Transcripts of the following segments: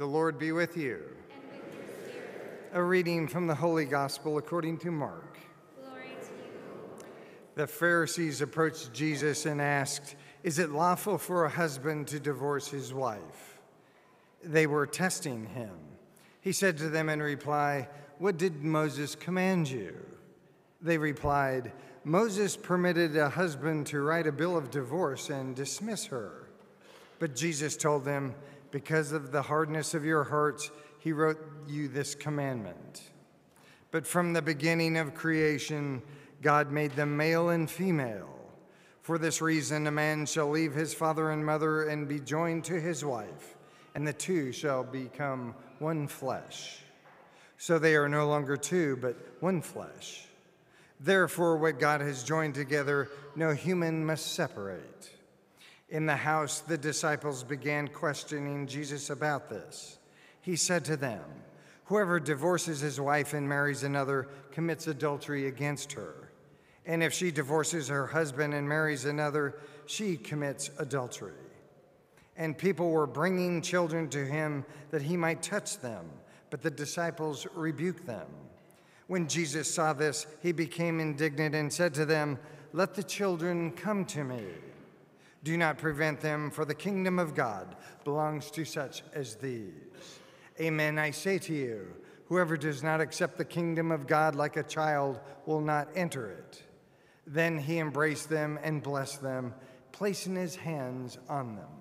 The Lord be with you. And with your spirit. A reading from the Holy Gospel according to Mark. Glory to you. The Pharisees approached Jesus and asked, "Is it lawful for a husband to divorce his wife?" They were testing him. He said to them in reply, "What did Moses command you?" They replied, "Moses permitted a husband to write a bill of divorce and dismiss her." But Jesus told them, "Because of the hardness of your hearts, he wrote you this commandment. But from the beginning of creation, God made them male and female. For this reason, a man shall leave his father and mother and be joined to his wife, and the two shall become one flesh. So they are no longer two, but one flesh. Therefore, what God has joined together, no human must separate." In the house, the disciples began questioning Jesus about this. He said to them, "Whoever divorces his wife and marries another commits adultery against her. And if she divorces her husband and marries another, she commits adultery." And people were bringing children to him that he might touch them, but the disciples rebuked them. When Jesus saw this, he became indignant and said to them, "Let the children come to me. Do not prevent them, for the kingdom of God belongs to such as these. Amen, I say to you, whoever does not accept the kingdom of God like a child will not enter it." Then he embraced them and blessed them, placing his hands on them.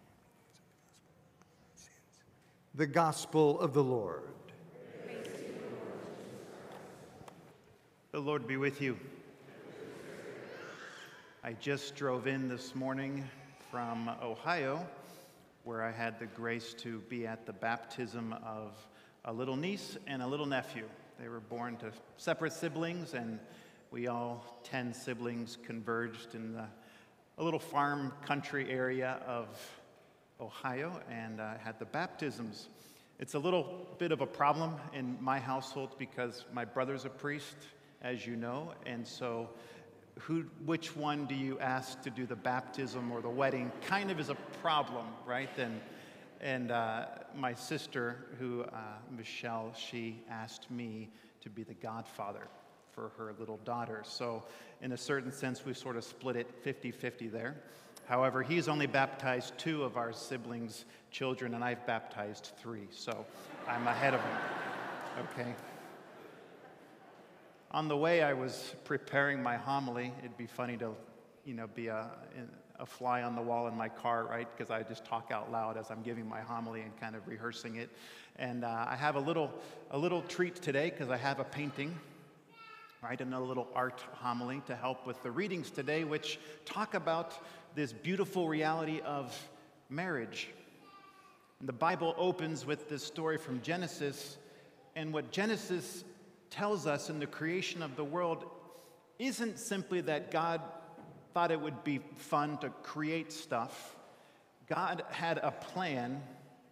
The Gospel of the Lord. The Lord be with you. I just drove in this morning from Ohio, where I had the grace to be at the baptism of a little niece and a little nephew. They were born to separate siblings, and we all 10 siblings converged in a little farm country area of Ohio and had the baptisms. It's a little bit of a problem in my household because my brother's a priest, as you know, and so which one do you ask to do the baptism or the wedding kind of is a problem, right? And my sister, Michelle, she asked me to be the godfather for her little daughter. So in a certain sense, we sort of split it 50-50 there. However, he's only baptized 2 of our siblings' children, and I've baptized 3, so I'm ahead of him. Okay. On the way, I was preparing my homily. It'd be funny to, be a fly on the wall in my car, right? Because I just talk out loud as I'm giving my homily and kind of rehearsing it. And I have a little treat today because I have a painting, right, and a little art homily to help with the readings today, which talk about this beautiful reality of marriage. And the Bible opens with this story from Genesis, and what Genesis tells us in the creation of the world isn't simply that God thought it would be fun to create stuff. God had a plan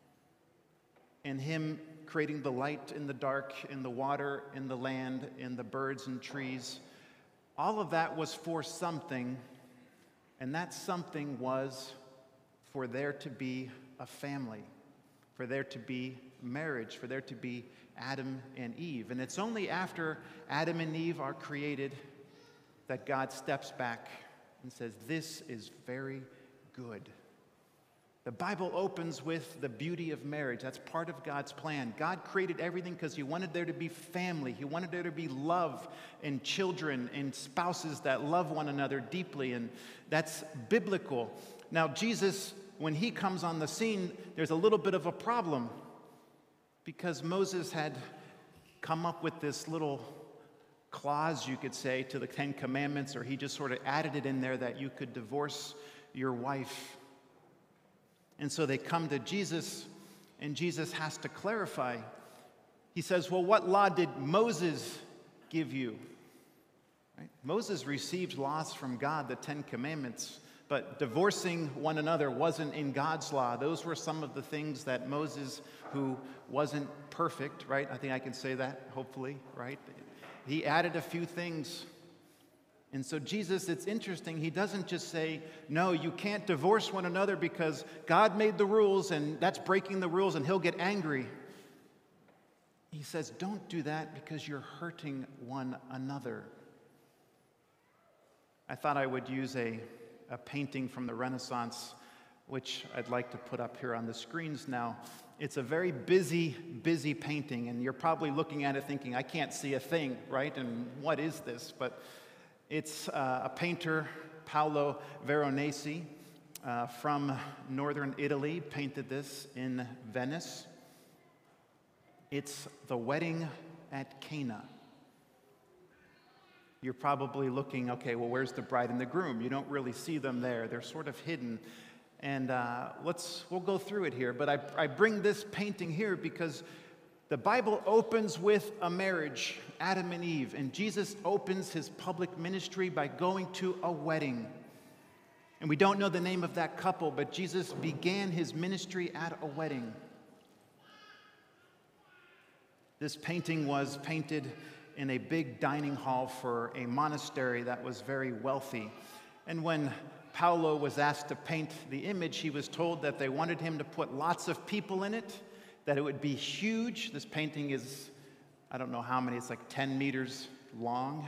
in him creating the light in the dark, in the water, in the land, in the birds and trees. All of that was for something, and that something was for there to be a family, for there to be marriage, for there to be Adam and Eve. And it's only after Adam and Eve are created that God steps back and says, "This is very good." The Bible opens with the beauty of marriage. That's part of God's plan. God created everything because he wanted there to be family. He wanted there to be love and children and spouses that love one another deeply, and that's biblical. Now, Jesus, when he comes on the scene, there's a little bit of a problem, because Moses had come up with this little clause, you could say, to the 10 Commandments, or he just sort of added it in there that you could divorce your wife. And so they come to Jesus, and Jesus has to clarify. He says, "Well, what law did Moses give you?" Right? Moses received laws from God, the 10 Commandments, but divorcing one another wasn't in God's law. Those were some of the things that Moses, who wasn't perfect, right? I think I can say that, hopefully, right? He added a few things. And so Jesus, it's interesting, he doesn't just say, no, you can't divorce one another because God made the rules and that's breaking the rules and he'll get angry. He says, don't do that because you're hurting one another. I thought I would use a painting from the Renaissance, which I'd like to put up here on the screens now. It's a very busy painting, and you're probably looking at it thinking, I can't see a thing, right? And what is this? But it's a painter, Paolo Veronese, from northern Italy, painted this in Venice. It's The Wedding at Cana. You're probably looking, okay, well, where's the bride and the groom? You don't really see them there. They're sort of hidden. And we'll go through it here. But I bring this painting here because the Bible opens with a marriage, Adam and Eve. And Jesus opens his public ministry by going to a wedding. And we don't know the name of that couple, but Jesus began his ministry at a wedding. This painting was painted in a big dining hall for a monastery that was very wealthy. And when Paolo was asked to paint the image, he was told that they wanted him to put lots of people in it, that it would be huge. This painting is, I don't know how many, it's like 10 meters long,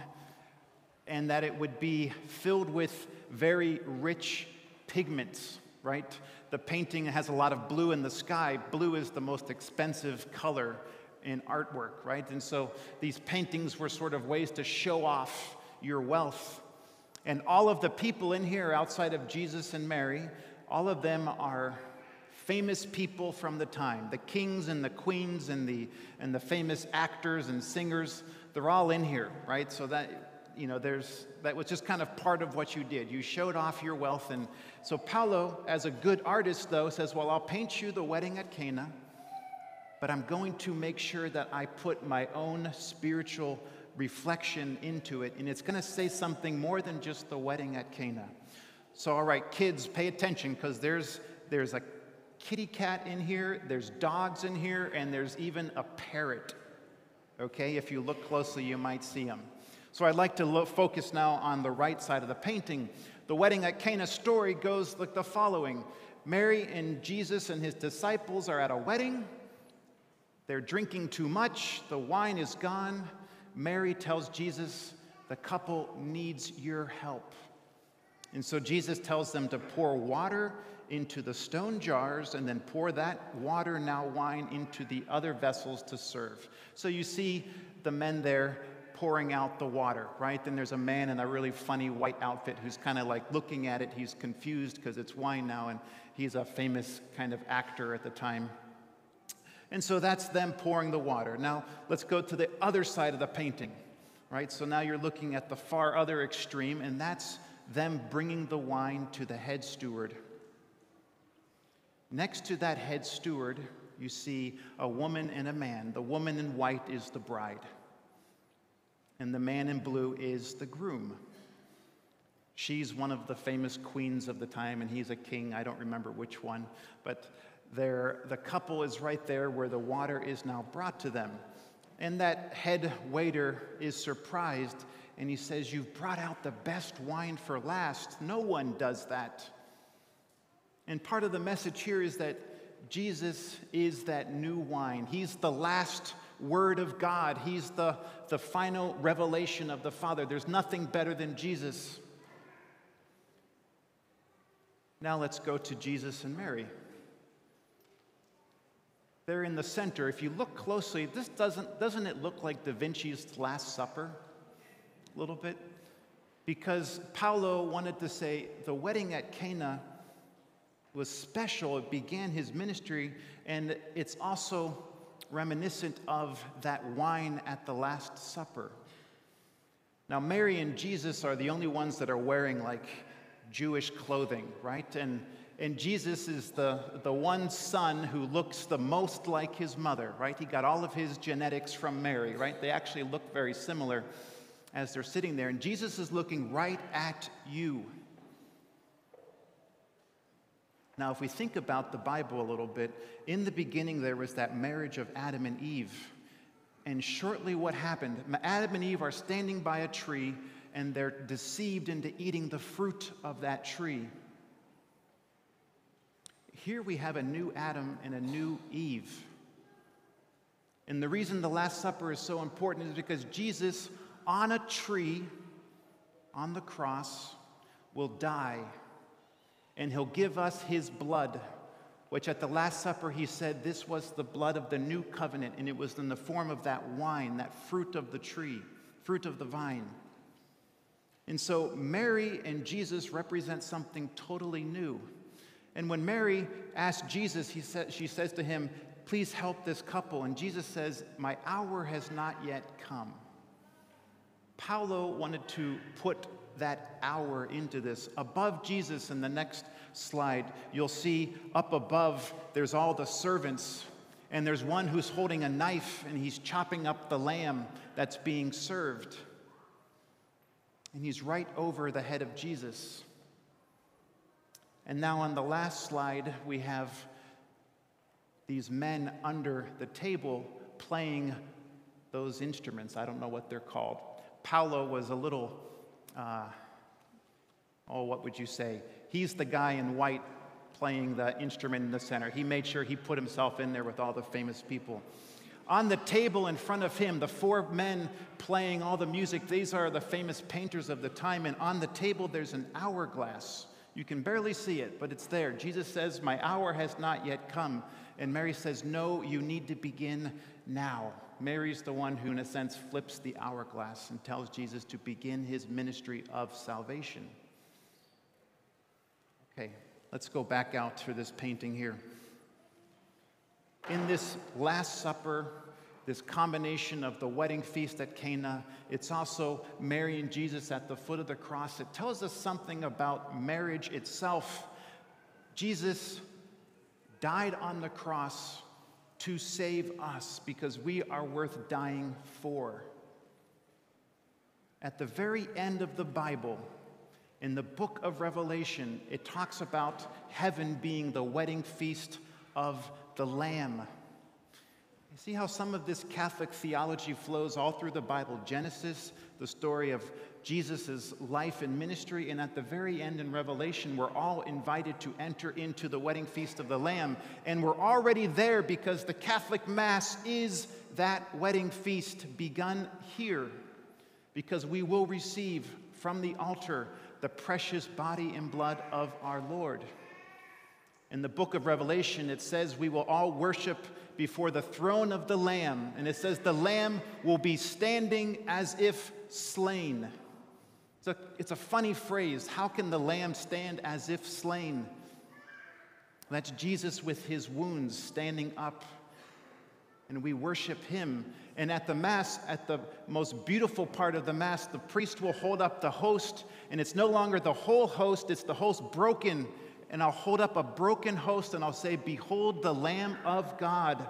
and that it would be filled with very rich pigments, right? The painting has a lot of blue in the sky. Blue is the most expensive color in artwork, right? And so these paintings were sort of ways to show off your wealth. And all of the people in here outside of Jesus and Mary, all of them are famous people from the time. The kings and the queens and the famous actors and singers, they're all in here, right? So that, you know, that was just kind of part of what you did. You showed off your wealth. And so Paolo, as a good artist though, says, well, I'll paint you The Wedding at Cana, but I'm going to make sure that I put my own spiritual reflection into it, and it's going to say something more than just the wedding at Cana. So, all right, kids, pay attention, because there's a kitty cat in here, there's dogs in here, and there's even a parrot. Okay, if you look closely, you might see them. So I'd like to focus now on the right side of the painting. The wedding at Cana story goes like the following. Mary and Jesus and his disciples are at a wedding. They're drinking too much. The wine is gone. Mary tells Jesus, the couple needs your help. And so Jesus tells them to pour water into the stone jars and then pour that water, now wine, into the other vessels to serve. So you see the men there pouring out the water, right? Then there's a man in a really funny white outfit who's kind of like looking at it. He's confused because it's wine now, and he's a famous kind of actor at the time. And so that's them pouring the water. Now, let's go to the other side of the painting, right? So now you're looking at the far other extreme, and that's them bringing the wine to the head steward. Next to that head steward, you see a woman and a man. The woman in white is the bride, and the man in blue is the groom. She's one of the famous queens of the time, and he's a king. I don't remember which one, but the couple is right there where the water is now brought to them. And that head waiter is surprised, and he says, you've brought out the best wine for last. No one does that. And part of the message here is that Jesus is that new wine. He's the last word of God. He's the final revelation of the Father. There's nothing better than Jesus. Now let's go to Jesus and Mary. They're in the center. If you look closely, this doesn't it look like Da Vinci's Last Supper? A little bit? Because Paolo wanted to say the wedding at Cana was special. It began his ministry, and it's also reminiscent of that wine at the Last Supper. Now, Mary and Jesus are the only ones that are wearing like Jewish clothing, right? And Jesus is the one son who looks the most like his mother, right? He got all of his genetics from Mary, right? They actually look very similar as they're sitting there. And Jesus is looking right at you. Now, if we think about the Bible a little bit, in the beginning there was that marriage of Adam and Eve. And shortly what happened? Adam and Eve are standing by a tree, and they're deceived into eating the fruit of that tree. Here we have a new Adam and a new Eve. And the reason the Last Supper is so important is because Jesus, on a tree, on the cross, will die, and he'll give us his blood, which at the Last Supper he said this was the blood of the new covenant, and it was in the form of that wine, that fruit of the tree, fruit of the vine. And so Mary and Jesus represent something totally new. And when Mary asked Jesus, she says to him, "Please help this couple." And Jesus says, "My hour has not yet come." Paulo wanted to put that hour into this. Above Jesus, in the next slide, you'll see up above there's all the servants, and there's one who's holding a knife, and he's chopping up the lamb that's being served. And he's right over the head of Jesus. And now on the last slide, we have these men under the table playing those instruments. I don't know what they're called. Paulo was a little, what would you say? He's the guy in white playing the instrument in the center. He made sure he put himself in there with all the famous people. On the table in front of him, the four men playing all the music, these are the famous painters of the time. And on the table, there's an hourglass. You can barely see it, but it's there. Jesus says, "My hour has not yet come." And Mary says, "No, you need to begin now." Mary's the one who, in a sense, flips the hourglass and tells Jesus to begin his ministry of salvation. Okay, let's go back out to this painting here. In this Last Supper, this combination of the wedding feast at Cana, it's also Mary and Jesus at the foot of the cross. It tells us something about marriage itself. Jesus died on the cross to save us because we are worth dying for. At the very end of the Bible, in the book of Revelation, it talks about heaven being the wedding feast of the Lamb. You see how some of this Catholic theology flows all through the Bible. Genesis, the story of Jesus' life and ministry, and at the very end in Revelation, we're all invited to enter into the wedding feast of the Lamb. And we're already there because the Catholic Mass is that wedding feast begun here, because we will receive from the altar the precious body and blood of our Lord. In the book of Revelation, it says we will all worship before the throne of the Lamb. And it says the Lamb will be standing as if slain. It's a funny phrase. How can the Lamb stand as if slain? That's Jesus with his wounds standing up. And we worship him. And at the Mass, at the most beautiful part of the Mass, the priest will hold up the host. And it's no longer the whole host, it's the host broken. And I'll hold up a broken host and I'll say, "Behold the Lamb of God."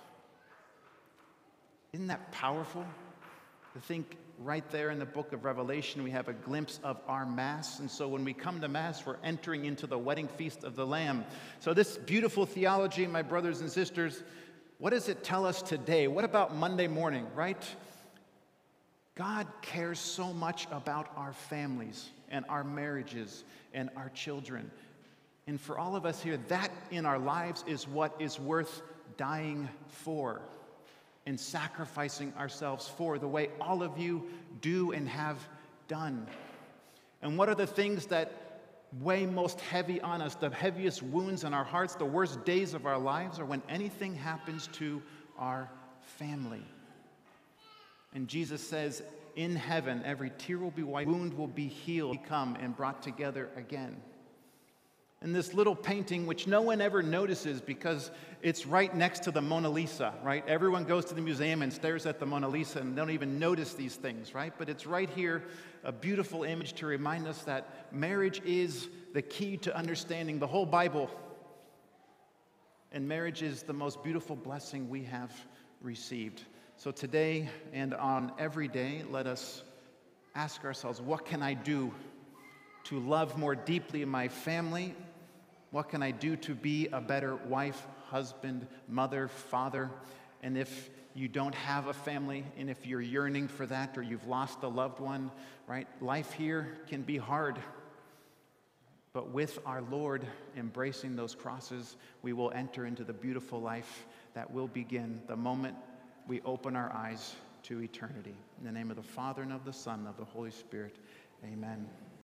Isn't that powerful? To think right there in the book of Revelation, we have a glimpse of our Mass. And so when we come to Mass, we're entering into the wedding feast of the Lamb. So this beautiful theology, my brothers and sisters, what does it tell us today? What about Monday morning, right? God cares so much about our families and our marriages and our children. And for all of us here, that in our lives is what is worth dying for and sacrificing ourselves for, the way all of you do and have done. And what are the things that weigh most heavy on us, the heaviest wounds in our hearts, the worst days of our lives, or when anything happens to our family? And Jesus says, in heaven, every tear will be wiped, wound will be healed, become and brought together again. And this little painting, which no one ever notices because it's right next to the Mona Lisa, right? Everyone goes to the museum and stares at the Mona Lisa and don't even notice these things, right? But it's right here, a beautiful image to remind us that marriage is the key to understanding the whole Bible. And marriage is the most beautiful blessing we have received. So today and on every day, let us ask ourselves, what can I do to love more deeply my family? What can I do to be a better wife, husband, mother, father? And if you don't have a family, and if you're yearning for that, or you've lost a loved one, right? Life here can be hard. But with our Lord embracing those crosses, we will enter into the beautiful life that will begin the moment we open our eyes to eternity. In the name of the Father, and of the Son, and of the Holy Spirit, amen.